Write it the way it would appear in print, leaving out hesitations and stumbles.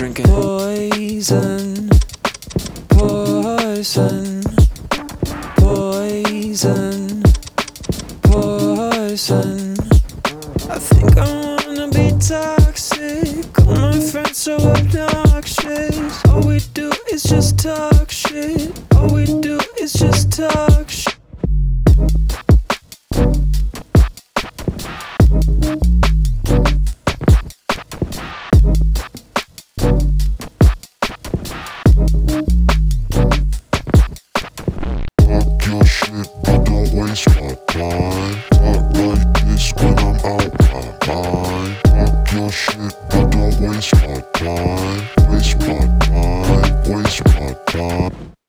drinking. Poison, poison, poison, poison. I think I wanna be toxic. All my friends so obnoxious. All we do is just talk shit. All we do is just talk shit. Talk your shit, but don't waste my time. Talk like this when I'm out my mind. Talk your shit, but don't waste my time. Waste my time, waste my time.